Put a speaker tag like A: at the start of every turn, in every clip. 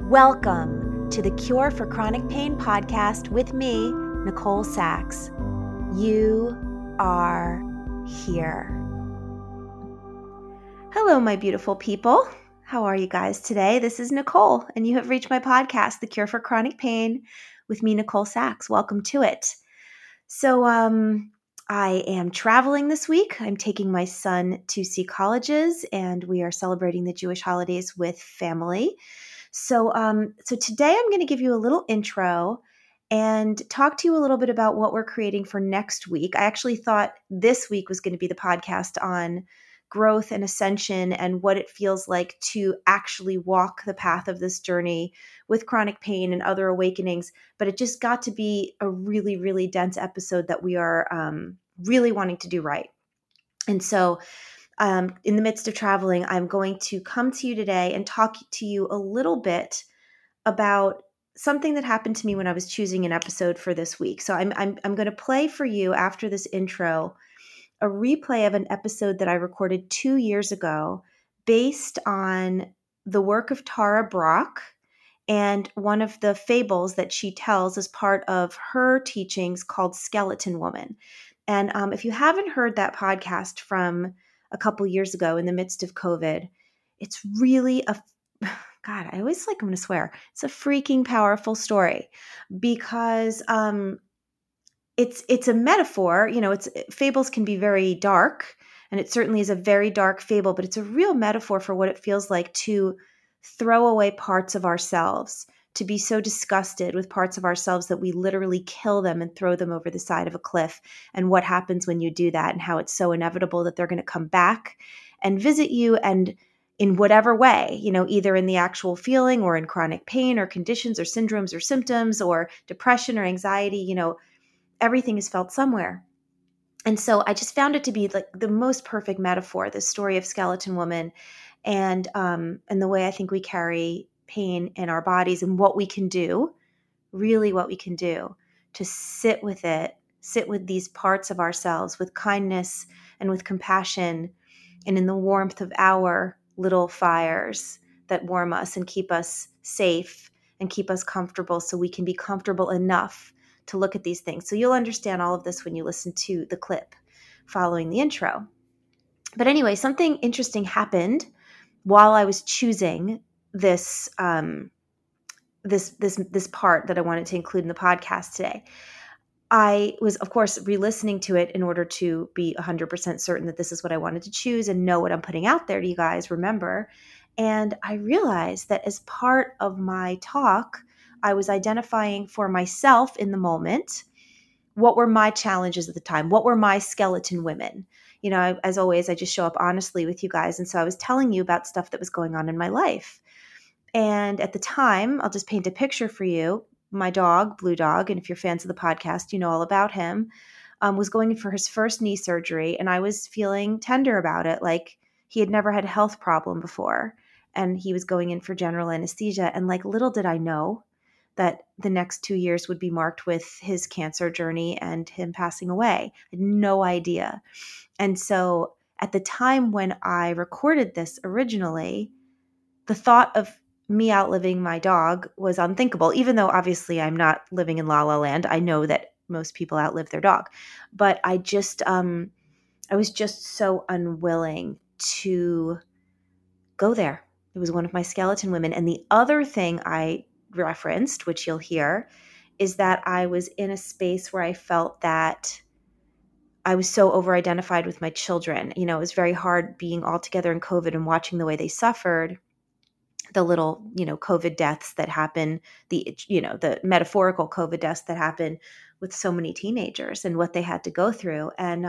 A: Welcome to the Cure for Chronic Pain podcast with me, Nicole Sachs. You are here. Hello, my beautiful people. How are you guys today? This is Nicole, and you have reached my podcast, The Cure for Chronic Pain, with me, Nicole Sachs. Welcome to it. So, I am traveling this week. I'm taking my son to see colleges, and we are celebrating the Jewish holidays with family. So today I'm going to give you a little intro and talk to you a little bit about what we're creating for next week. I actually thought this week was going to be the podcast on growth and ascension and what it feels like to actually walk the path of this journey with chronic pain and other awakenings. But it just got to be a really, really dense episode that we are really wanting to do right. And so in the midst of traveling, I'm going to come to you today and talk to you a little bit about something that happened to me when I was choosing an episode for this week. So I'm going to play for you after this intro a replay of an episode that I recorded 2 years ago based on the work of Tara Brach and one of the fables that she tells as part of her teachings called Skeleton Woman. And if you haven't heard that podcast from a couple years ago in the midst of COVID, it's really God, I always I'm going to swear. It's a freaking powerful story because it's a metaphor. You know, fables can be very dark, and it certainly is a very dark fable, but it's a real metaphor for what it feels like to throw away parts of ourselves, to be so disgusted with parts of ourselves that we literally kill them and throw them over the side of a cliff, and what happens when you do that, and how it's so inevitable that they're going to come back and visit you, and in whatever way, you know, either in the actual feeling or in chronic pain or conditions or syndromes or symptoms or depression or anxiety, you know, everything is felt somewhere. And so I just found it to be like the most perfect metaphor, this story of Skeleton Woman, and the way I think we carry pain in our bodies and what we can do, really what we can do to sit with it, sit with these parts of ourselves with kindness and with compassion and in the warmth of our little fires that warm us and keep us safe and keep us comfortable so we can be comfortable enough to look at these things. So you'll understand all of this when you listen to the clip following the intro. But anyway, something interesting happened while I was choosing this this part that I wanted to include in the podcast today. I was, of course, re-listening to it in order to be 100% certain that this is what I wanted to choose and know what I'm putting out there to you guys, remember. And I realized that as part of my talk, I was identifying for myself in the moment what were my challenges at the time, what were my skeleton women. You know, as always, I just show up honestly with you guys. And so I was telling you about stuff that was going on in my life. And at the time, I'll just paint a picture for you. My dog, Blue Dog, and if you're fans of the podcast, you know all about him, was going in for his first knee surgery. And I was feeling tender about it, like he had never had a health problem before. And he was going in for general anesthesia. And like little did I know that the next 2 years would be marked with his cancer journey and him passing away. I had no idea. And so at the time when I recorded this originally, the thought of me outliving my dog was unthinkable, even though obviously I'm not living in La La Land. I know that most people outlive their dog. But I was just so unwilling to go there. It was one of my skeleton women. And the other thing I referenced, which you'll hear, is that I was in a space where I felt that I was so over-identified with my children. You know, it was very hard being all together in COVID and watching the way they suffered, the little, you know, COVID deaths that happen, the metaphorical COVID deaths that happen with so many teenagers and what they had to go through. And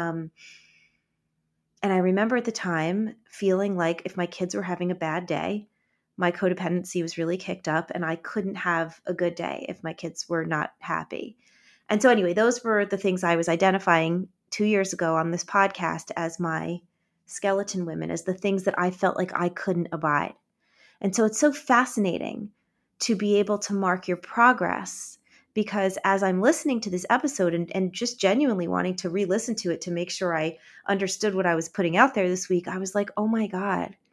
A: I remember at the time feeling like if my kids were having a bad day, my codependency was really kicked up and I couldn't have a good day if my kids were not happy. And so anyway, those were the things I was identifying 2 years ago on this podcast as my skeleton women, as the things that I felt like I couldn't abide. And so it's so fascinating to be able to mark your progress, because as I'm listening to this episode and just genuinely wanting to re-listen to it to make sure I understood what I was putting out there this week, I was like, oh my God,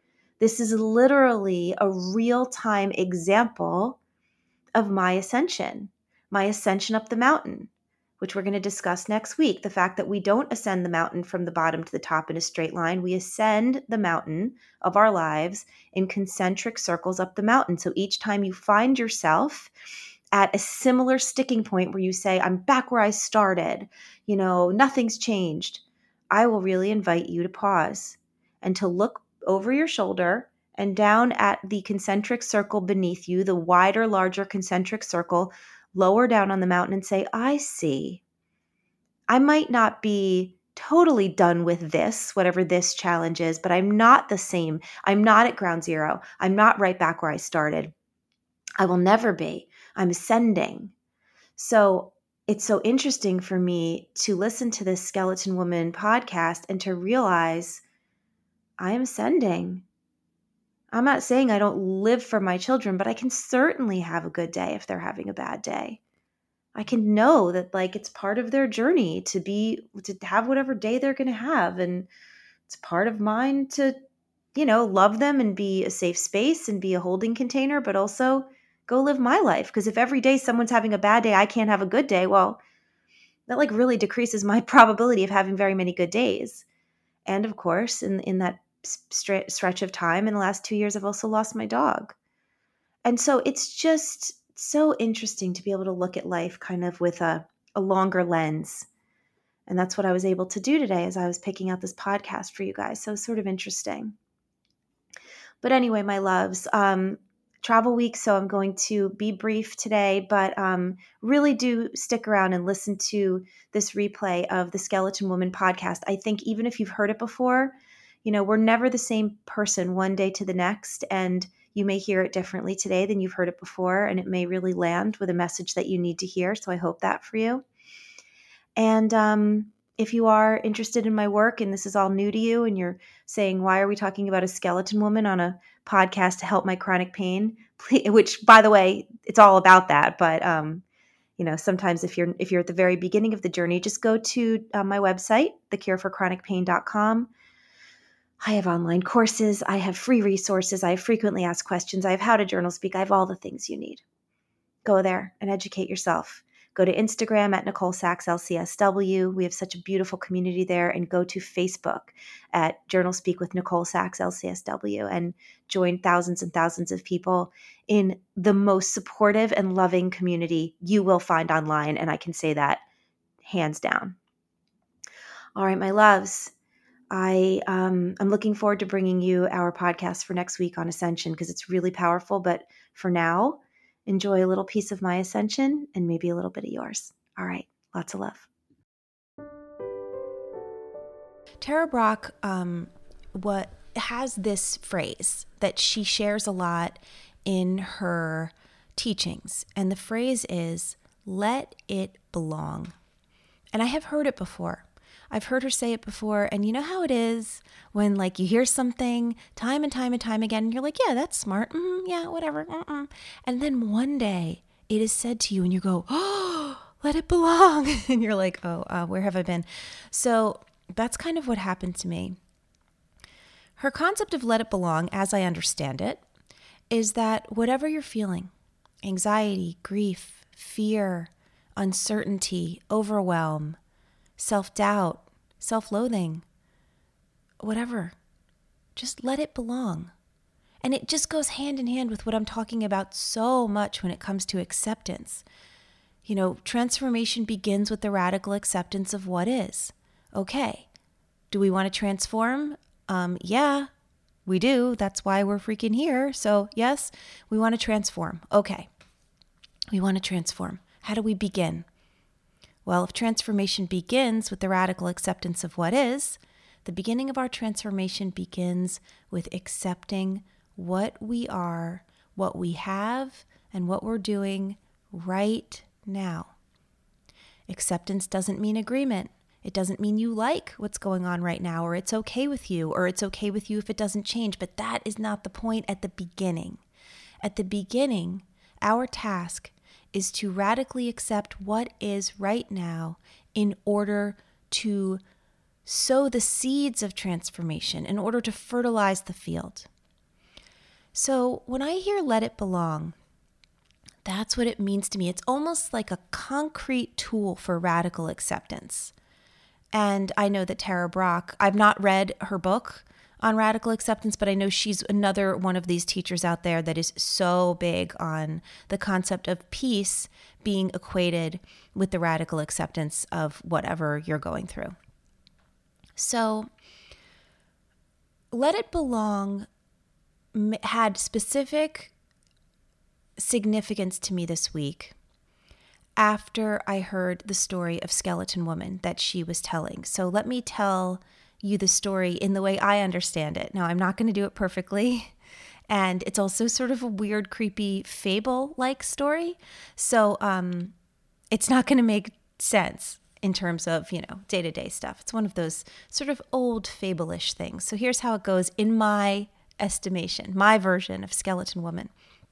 A: This is literally a real-time example of my ascension up the mountain, which we're going to discuss next week. The fact that we don't ascend the mountain from the bottom to the top in a straight line. We ascend the mountain of our lives in concentric circles up the mountain. So each time you find yourself at a similar sticking point where you say, I'm back where I started, nothing's changed, I will really invite you to pause and to look over your shoulder and down at the concentric circle beneath you, the wider, larger concentric circle, lower down on the mountain and say, I see. I might not be totally done with this, whatever this challenge is, but I'm not the same. I'm not at ground zero. I'm not right back where I started. I will never be. I'm ascending. So it's so interesting for me to listen to this Skeleton Woman podcast and to realize I am ascending. I'm not saying I don't live for my children, but I can certainly have a good day if they're having a bad day. I can know that it's part of their journey to have whatever day they're going to have. And it's part of mine to, love them and be a safe space and be a holding container, but also go live my life. Because if every day someone's having a bad day, I can't have a good day. Well, that really decreases my probability of having very many good days. And of course, in that stretch of time in the last 2 years, I've also lost my dog. And so it's just so interesting to be able to look at life kind of with a longer lens. And that's what I was able to do today as I was picking out this podcast for you guys. So it's sort of interesting. But anyway, my loves, travel week, so I'm going to be brief today, but really do stick around and listen to this replay of the Skeleton Woman podcast. I think even if you've heard it before, we're never the same person one day to the next, and you may hear it differently today than you've heard it before, and it may really land with a message that you need to hear, so I hope that for you. And if you are interested in my work and this is all new to you and you're saying, why are we talking about a skeleton woman on a podcast to help my chronic pain? Which, by the way, it's all about that. But, sometimes if you're at the very beginning of the journey, just go to my website, thecureforchronicpain.com. I have online courses. I have free resources. I have frequently asked questions. I have how to journal speak. I have all the things you need. Go there and educate yourself. Go to Instagram at Nicole Sachs LCSW. We have such a beautiful community there. And go to Facebook at Journal Speak with Nicole Sachs LCSW and join thousands and thousands of people in the most supportive and loving community you will find online. And I can say that hands down. All right, my loves. I'm looking forward to bringing you our podcast for next week on Ascension because it's really powerful. But for now, enjoy a little piece of my ascension and maybe a little bit of yours. All right. Lots of love.
B: Tara Brach has this phrase that she shares a lot in her teachings. And the phrase is, let it belong. And I have heard it before. I've heard her say it before. And you know how it is when you hear something time and time and time again, and you're like, yeah, that's smart. Yeah, whatever. And then one day it is said to you and you go, oh, let it belong. And you're like, oh, where have I been? So that's kind of what happened to me. Her concept of let it belong, as I understand it, is that whatever you're feeling, anxiety, grief, fear, uncertainty, overwhelm, self-doubt, self-loathing, whatever, just let it belong. And it just goes hand in hand with what I'm talking about so much when it comes to acceptance. Transformation begins with the radical acceptance of what is. Okay, do we want to transform? Yeah, we do. That's why we're freaking here. So yes, we want to transform. Okay, we want to transform. How do we begin? Well, if transformation begins with the radical acceptance of what is, the beginning of our transformation begins with accepting what we are, what we have, and what we're doing right now. Acceptance doesn't mean agreement. It doesn't mean you like what's going on right now, or it's okay with you, or it's okay with you if it doesn't change. But that is not the point at the beginning. At the beginning, our task is to radically accept what is right now in order to sow the seeds of transformation, in order to fertilize the field. So when I hear let it belong, that's what it means to me. It's almost like a concrete tool for radical acceptance. And I know that Tara Brach, I've not read her book on radical acceptance, but I know she's another one of these teachers out there that is so big on the concept of peace being equated with the radical acceptance of whatever you're going through. So let it belong had specific significance to me this week after I heard the story of Skeleton Woman that she was telling. So let me tell you the story in the way I understand it. Now, I'm not going to do it perfectly, and it's also sort of a weird, creepy, fable-like story. So it's not going to make sense in terms of, day-to-day stuff. It's one of those sort of old fable-ish things. So here's how it goes in my estimation, my version of Skeleton Woman.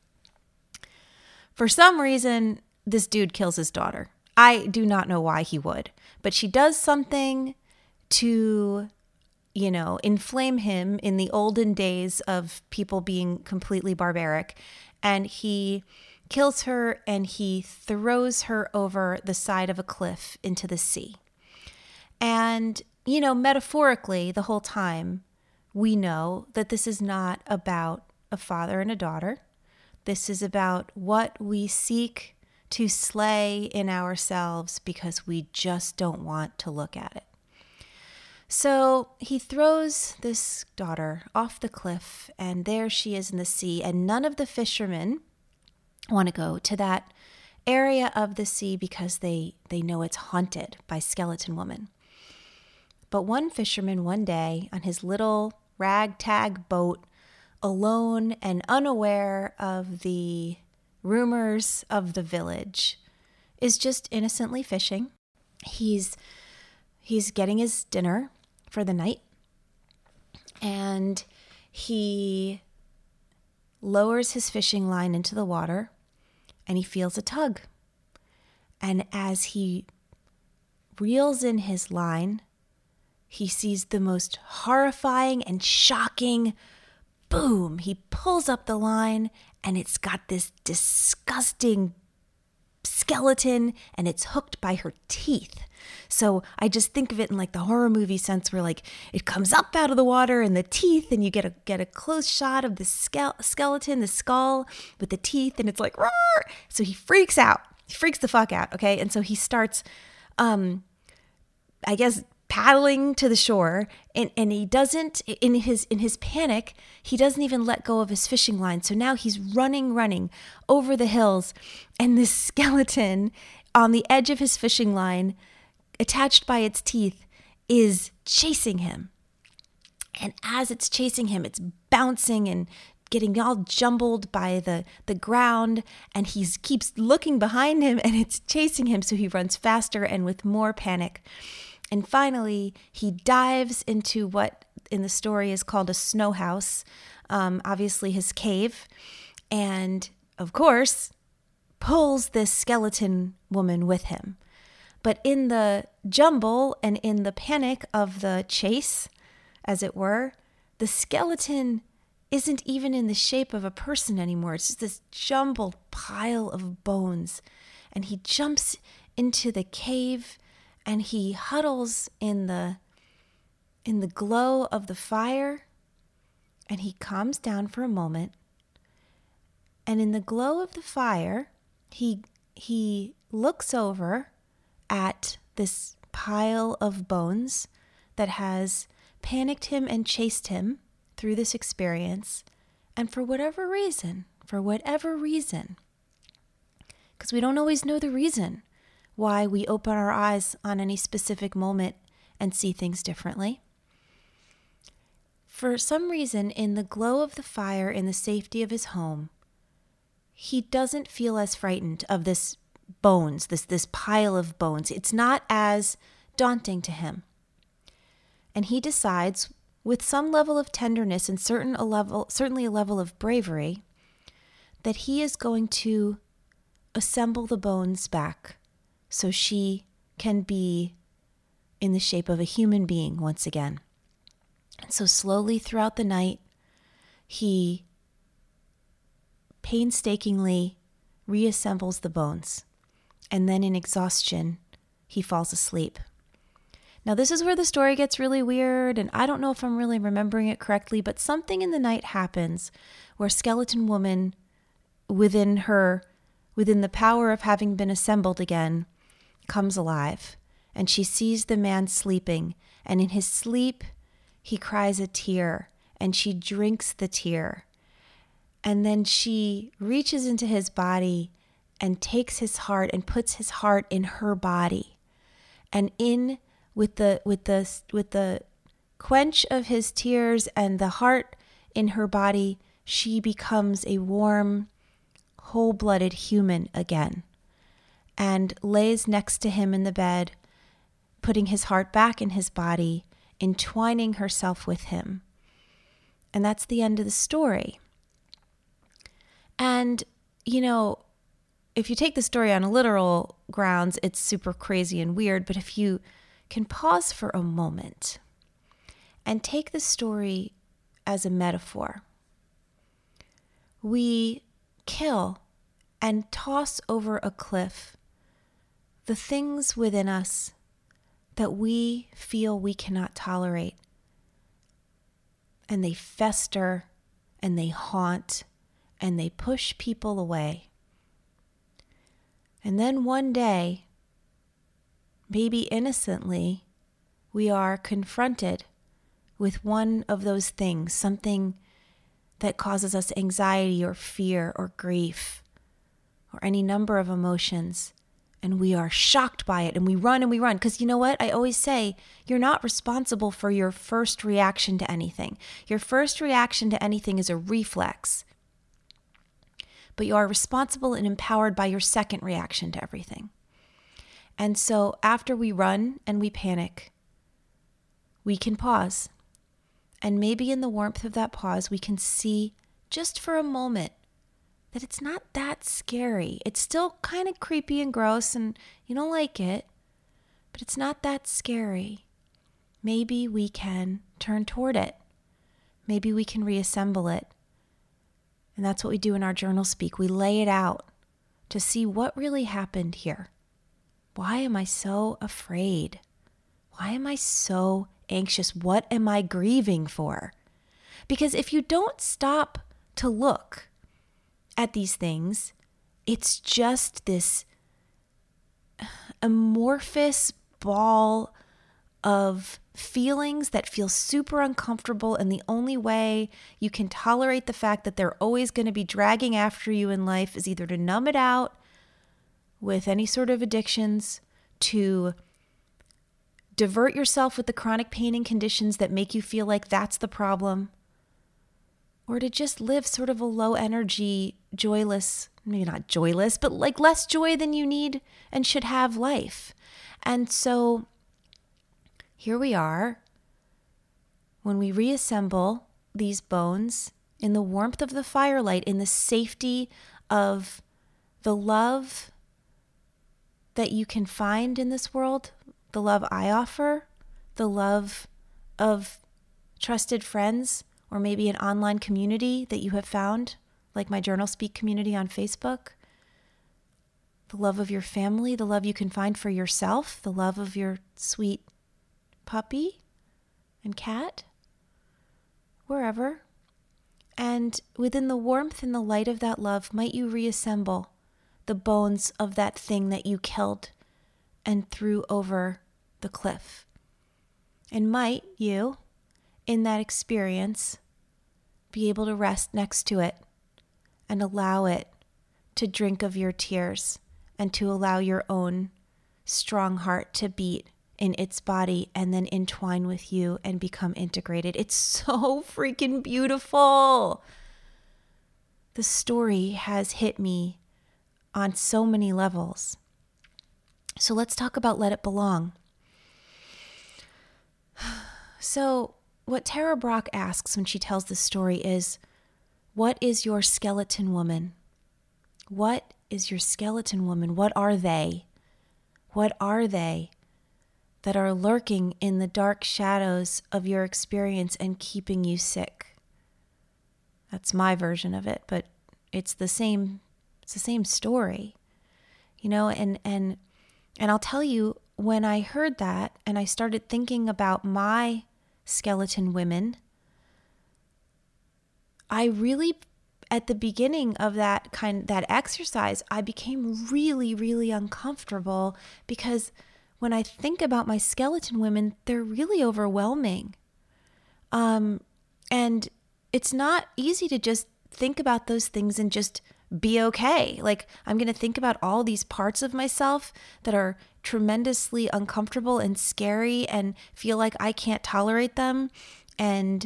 B: For some reason, this dude kills his daughter. I do not know why he would, but she does something to, inflame him in the olden days of people being completely barbaric. And he kills her and he throws her over the side of a cliff into the sea. And, metaphorically, the whole time, we know that this is not about a father and a daughter. This is about what we seek to slay in ourselves because we just don't want to look at it. So he throws this daughter off the cliff, and there she is in the sea, and none of the fishermen want to go to that area of the sea because they know it's haunted by Skeleton Woman. But one fisherman one day on his little ragtag boat, alone and unaware of the rumors of the village, is just innocently fishing. He's getting his dinner for the night, and he lowers his fishing line into the water, and he feels a tug. And as he reels in his line, he sees the most horrifying and shocking boom. He pulls up the line, and it's got this disgusting skeleton, and it's hooked by her teeth. So I just think of it in like the horror movie sense, where like it comes up out of the water and the teeth, and you get a close shot of the skeleton, the skull with the teeth, and it's like, roar! So he freaks out. He freaks the fuck out, okay? And so he starts, paddling to the shore, and he doesn't, in his panic, he doesn't even let go of his fishing line. So now he's running over the hills, and this skeleton on the edge of his fishing line, attached by its teeth, is chasing him. And as it's chasing him, it's bouncing and getting all jumbled by the ground, and he keeps looking behind him, and it's chasing him, so he runs faster and with more panic. And finally, he dives into what in the story is called a snow house, obviously his cave, and of course, pulls this skeleton woman with him. But in the jumble and in the panic of the chase, as it were, the skeleton isn't even in the shape of a person anymore. It's just this jumbled pile of bones. And he jumps into the cave, and he huddles in the glow of the fire, and he calms down for a moment. And in the glow of the fire, he looks over at this pile of bones that has panicked him and chased him through this experience. And for whatever reason, because we don't always know the reason why we open our eyes on any specific moment and see things differently. For some reason, in the glow of the fire, in the safety of his home, he doesn't feel as frightened of this bones, this pile of bones. It's not as daunting to him. And he decides, with some level of tenderness and certainly a level of bravery, that he is going to assemble the bones back so she can be in the shape of a human being once again. And so slowly throughout the night, he painstakingly reassembles the bones. And then in exhaustion, he falls asleep. Now, this is where the story gets really weird, and I don't know if I'm really remembering it correctly, but something in the night happens where Skeleton Woman, within the power of having been assembled again, comes alive. And she sees the man sleeping, and in his sleep, he cries a tear, and she drinks the tear. And then she reaches into his body and takes his heart and puts his heart in her body. And in with the quench of his tears and the heart in her body, she becomes a warm, whole-blooded human again, and lays next to him in the bed, putting his heart back in his body, entwining herself with him. And that's the end of the story. And, if you take the story on a literal grounds, it's super crazy and weird, but if you can pause for a moment and take the story as a metaphor, we kill and toss over a cliff the things within us that we feel we cannot tolerate. And they fester and they haunt and they push people away. And then one day, maybe innocently, we are confronted with one of those things, something that causes us anxiety or fear or grief or any number of emotions, and we are shocked by it and we run. Because you know what? I always say, you're not responsible for your first reaction to anything. Your first reaction to anything is a reflex, but you are responsible and empowered by your second reaction to everything. And so after we run and we panic, we can pause. And maybe in the warmth of that pause, we can see just for a moment that it's not that scary. It's still kind of creepy and gross and you don't like it, but it's not that scary. Maybe we can turn toward it. Maybe we can reassemble it. And that's what we do in our journal speak. We lay it out to see what really happened here. Why am I so afraid? Why am I so anxious? What am I grieving for? Because if you don't stop to look at these things, it's just this amorphous ball of feelings that feel super uncomfortable, and the only way you can tolerate the fact that they're always going to be dragging after you in life is either to numb it out with any sort of addictions, to divert yourself with the chronic pain and conditions that make you feel like that's the problem, or to just live sort of a low energy, joyless, maybe not joyless, but like less joy than you need and should have life. And so here we are, when we reassemble these bones in the warmth of the firelight, in the safety of the love that you can find in this world, the love I offer, the love of trusted friends, or maybe an online community that you have found, like my Journal Speak community on Facebook, the love of your family, the love you can find for yourself, the love of your sweet puppy and cat, wherever. And within the warmth and the light of that love, might you reassemble the bones of that thing that you killed and threw over the cliff. And might you, in that experience, be able to rest next to it and allow it to drink of your tears and to allow your own strong heart to beat in its body and then entwine with you and become integrated. It's so freaking beautiful. The story has hit me on so many levels. So let's talk about Let It Belong. So what Tara Brach asks when she tells this story is, what is your skeleton woman? What is your skeleton woman? What are they? What are they that are lurking in the dark shadows of your experience and keeping you sick? That's my version of it, but it's the same story, and I'll tell you, when I heard that and I started thinking about my skeleton women, I really, at the beginning of that exercise, I became really, really uncomfortable, because when I think about my skeleton women, they're really overwhelming. And it's not easy to just think about those things and just be okay. Like, I'm going to think about all these parts of myself that are tremendously uncomfortable and scary and feel like I can't tolerate them. And,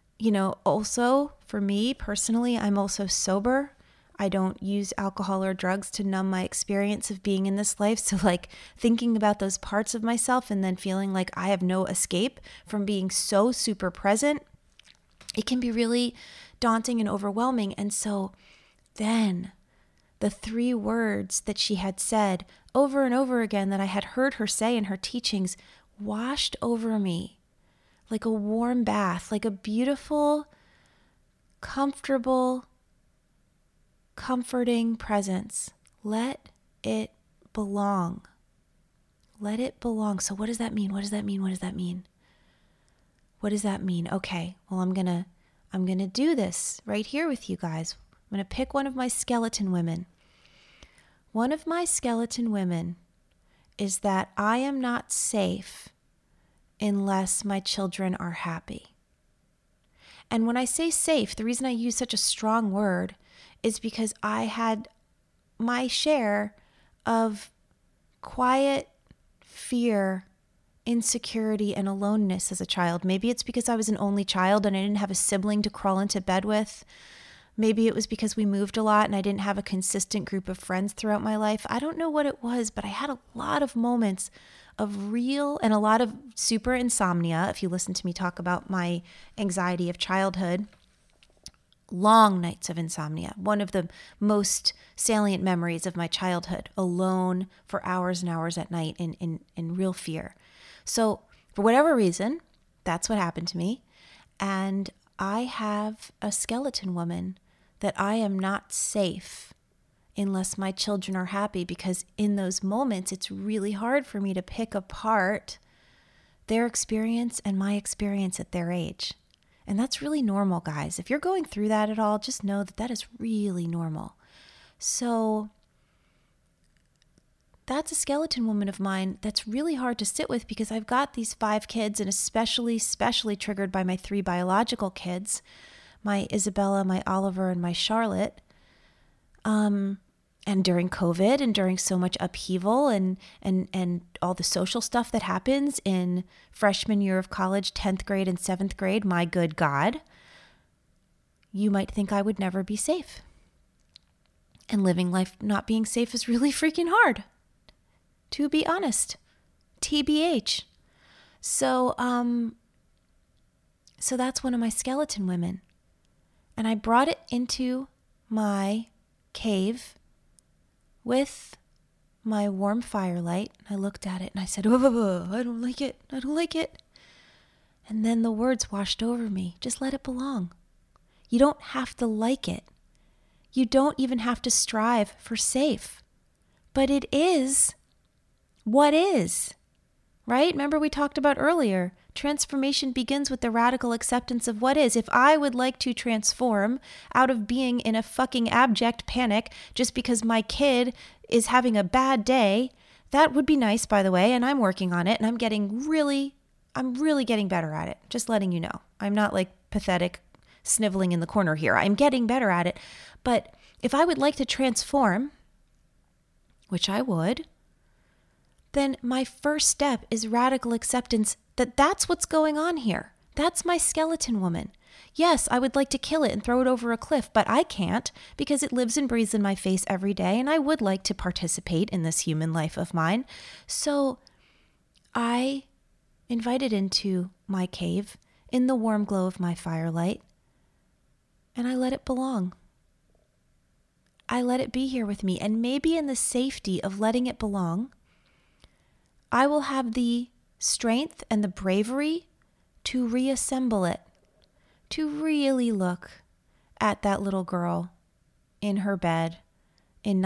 B: also for me personally, I'm also sober. I don't use alcohol or drugs to numb my experience of being in this life. So like thinking about those parts of myself and then feeling like I have no escape from being so super present, it can be really daunting and overwhelming. And so then the 3 words that she had said over and over again that I had heard her say in her teachings washed over me like a warm bath, like a beautiful, comfortable, comforting presence. Let it belong. Let it belong. So what does that mean? What does that mean? What does that mean? What does that mean? Okay, well, I'm gonna do this right here with you guys. I'm gonna pick one of my skeleton women. One of my skeleton women is that I am not safe unless my children are happy. And when I say safe, the reason I use such a strong word is because I had my share of quiet fear, insecurity, and aloneness as a child. Maybe it's because I was an only child and I didn't have a sibling to crawl into bed with. Maybe it was because we moved a lot and I didn't have a consistent group of friends throughout my life. I don't know what it was, but I had a lot of moments of real and a lot of super insomnia. If you listen to me talk about my anxiety of childhood, long nights of insomnia. One of the most salient memories of my childhood, alone for hours and hours at night in real fear. So for whatever reason, that's what happened to me. And I have a skeleton woman that I am not safe unless my children are happy, because in those moments, it's really hard for me to pick apart their experience and my experience at their age. And that's really normal, guys. If you're going through that at all, just know that that is really normal. So that's a skeleton woman of mine that's really hard to sit with, because I've got these 5 kids, and especially triggered by my 3 biological kids, my Isabella, my Oliver, and my Charlotte. And during COVID and during so much upheaval and all the social stuff that happens in freshman year of college, 10th grade and 7th grade, my good God, you might think I would never be safe. And living life not being safe is really freaking hard, to be honest. TBH. So that's one of my skeleton women. And I brought it into my cave with my warm firelight. I looked at it and I said, oh, I don't like it. I don't like it. And then the words washed over me. Just let it belong. You don't have to like it. You don't even have to strive for safe. But it is what is, right? Remember we talked about earlier, transformation begins with the radical acceptance of what is. If I would like to transform out of being in a fucking abject panic just because my kid is having a bad day, that would be nice, by the way, and I'm working on it, and I'm really getting better at it. Just letting you know. I'm not like pathetic sniveling in the corner here. I'm getting better at it. But if I would like to transform, which I would, then my first step is radical acceptance that that's what's going on here. That's my skeleton woman. Yes, I would like to kill it and throw it over a cliff, but I can't, because it lives and breathes in my face every day, and I would like to participate in this human life of mine. So I invite it into my cave in the warm glow of my firelight, and I let it belong. I let it be here with me, and maybe in the safety of letting it belong, I will have the strength and the bravery to reassemble it, to really look at that little girl in her bed in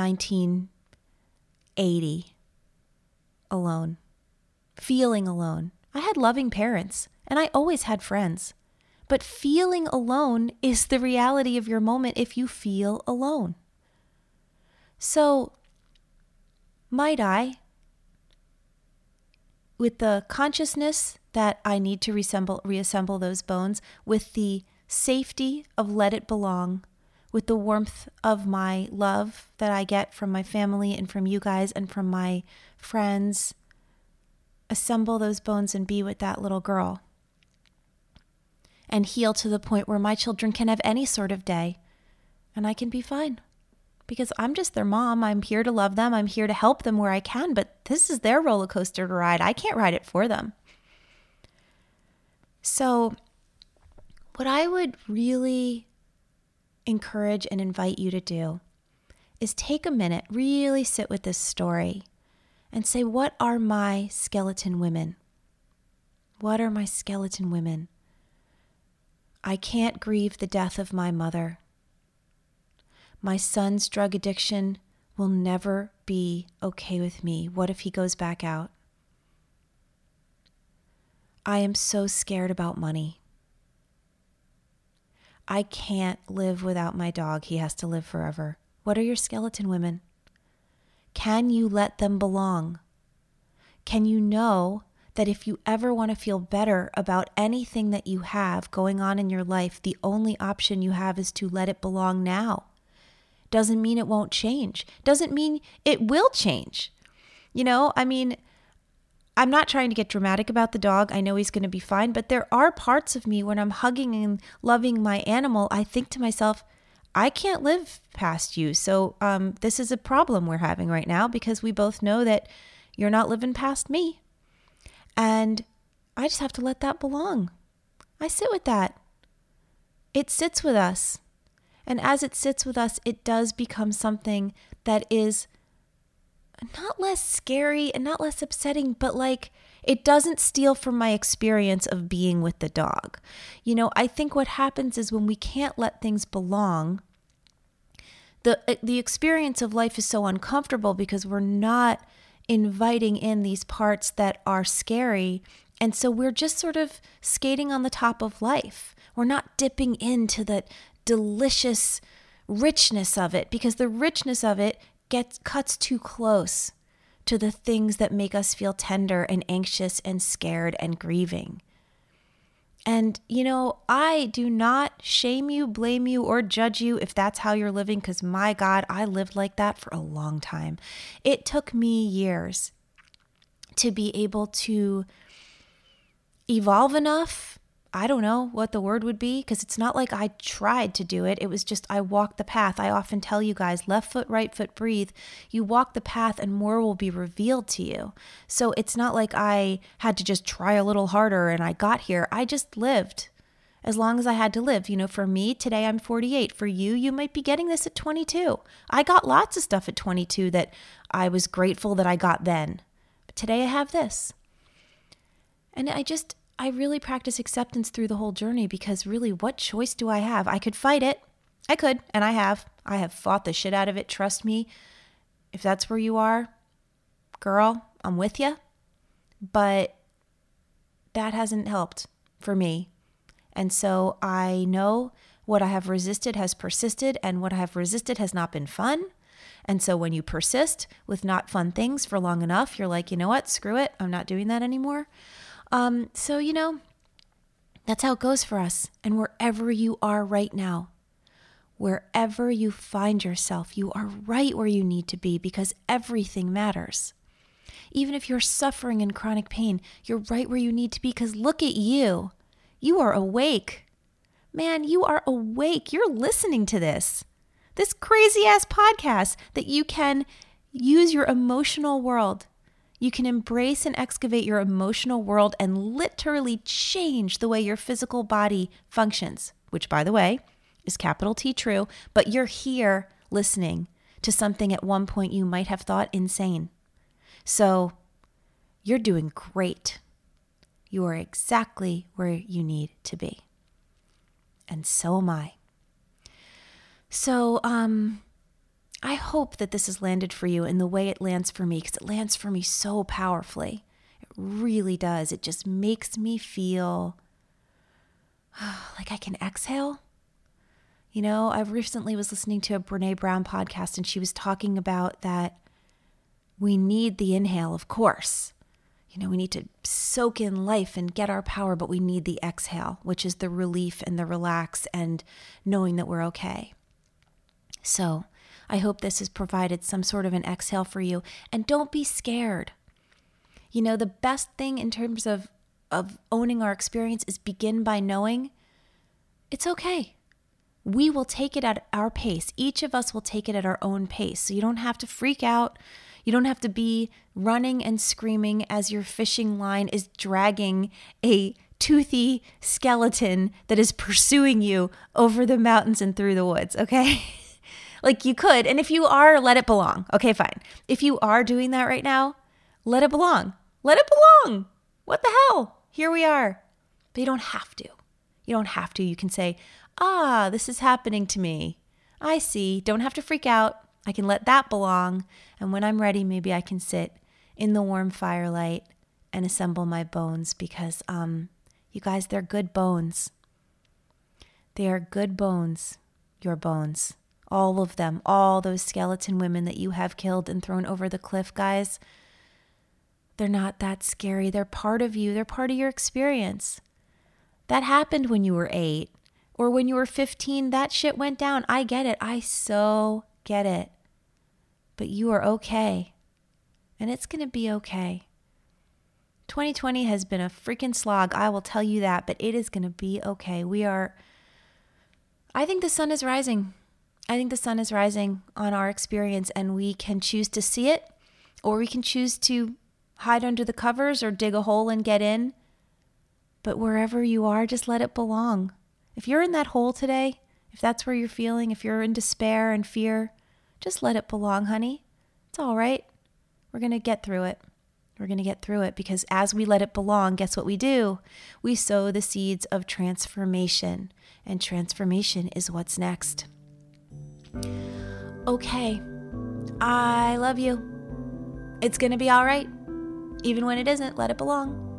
B: 1980 alone, feeling alone. I had loving parents and I always had friends. But feeling alone is the reality of your moment if you feel alone. So, might I, with the consciousness that I need to reassemble those bones, with the safety of let it belong, with the warmth of my love that I get from my family and from you guys and from my friends, assemble those bones and be with that little girl and heal to the point where my children can have any sort of day and I can be fine because I'm just their mom. I'm here to love them. I'm here to help them where I can, but this is their roller coaster to ride. I can't ride it for them. So what I would really encourage and invite you to do is take a minute, really sit with this story and say, what are my skeleton women? What are my skeleton women? I can't grieve the death of my mother. My son's drug addiction will never be okay with me. What if he goes back out? I am so scared about money. I can't live without my dog. He has to live forever. What are your skeleton women? Can you let them belong? Can you know that if you ever want to feel better about anything that you have going on in your life, the only option you have is to let it belong now? Doesn't mean it won't change. Doesn't mean it will change. I'm not trying to get dramatic about the dog. I know he's going to be fine, but there are parts of me when I'm hugging and loving my animal, I think to myself, I can't live past you. So this is a problem we're having right now because we both know that you're not living past me. And I just have to let that belong. I sit with that. It sits with us. And as it sits with us, it does become something that is not less scary and not less upsetting, but like it doesn't steal from my experience of being with the dog. I think what happens is when we can't let things belong, the experience of life is so uncomfortable because we're not inviting in these parts that are scary. And so we're just sort of skating on the top of life. We're not dipping into the delicious richness of it because the richness of it cuts too close to the things that make us feel tender and anxious and scared and grieving. And, I do not shame you, blame you, or judge you if that's how you're living, because my God, I lived like that for a long time. It took me years to be able to evolve enough. I don't know what the word would be, because it's not like I tried to do it. It was just I walked the path. I often tell you guys, left foot, right foot, breathe. You walk the path and more will be revealed to you. So it's not like I had to just try a little harder and I got here. I just lived as long as I had to live. For me, today I'm 48. For you, you might be getting this at 22. I got lots of stuff at 22 that I was grateful that I got then. But today I have this. And I really practice acceptance through the whole journey because really, what choice do I have? I could fight it. I could, and I have. I have fought the shit out of it. Trust me. If that's where you are, girl, I'm with you. But that hasn't helped for me. And so I know what I have resisted has persisted, and what I have resisted has not been fun. And so when you persist with not fun things for long enough, you're like, you know what? Screw it. I'm not doing that anymore. So, that's how it goes for us. And wherever you are right now, wherever you find yourself, you are right where you need to be because everything matters. Even if you're suffering in chronic pain, you're right where you need to be because look at you. You are awake. Man, you are awake. You're listening to this crazy ass podcast that you can use your emotional world. You can embrace and excavate your emotional world and literally change the way your physical body functions, which, by the way, is capital T true, but you're here listening to something at one point you might have thought insane. So you're doing great. You are exactly where you need to be. And so am I. So, I hope that this has landed for you in the way it lands for me, because it lands for me so powerfully. It really does. It just makes me feel like I can exhale. You know, I recently was listening to a Brene Brown podcast, and she was talking about that we need the inhale, of course. You know, we need to soak in life and get our power, but we need the exhale, which is the relief and the relax and knowing that we're okay. So I hope this has provided some sort of an exhale for you. And don't be scared. You know, the best thing in terms of owning our experience is begin by knowing it's okay. We will take it at our pace. Each of us will take it at our own pace. So you don't have to freak out. You don't have to be running and screaming as your fishing line is dragging a toothy skeleton that is pursuing you over the mountains and through the woods, okay? Like you could, and if you are, let it belong. Okay, fine. If you are doing that right now, let it belong. Let it belong. What the hell? Here we are. But you don't have to. You don't have to. You can say, this is happening to me. I see. Don't have to freak out. I can let that belong. And when I'm ready, maybe I can sit in the warm firelight and assemble my bones, because, you guys, they're good bones. They are good bones, your bones. All of them, all those skeleton women that you have killed and thrown over the cliff, guys, they're not that scary. They're part of you. They're part of your experience. That happened when you were 8 or when you were 15. That shit went down. I get it. I so get it. But you are okay. And it's going to be okay. 2020 has been a freaking slog. I will tell you that, but it is going to be okay. I think the sun is rising. I think the sun is rising on our experience, and we can choose to see it, or we can choose to hide under the covers or dig a hole and get in. But wherever you are, just let it belong. If you're in that hole today, if that's where you're feeling, if you're in despair and fear, just let it belong, honey. It's all right. We're going to get through it. We're going to get through it, because as we let it belong, guess what we do? We sow the seeds of transformation, and transformation is what's next. Okay, I love you. It's going to be all right. Even when it isn't, let it belong.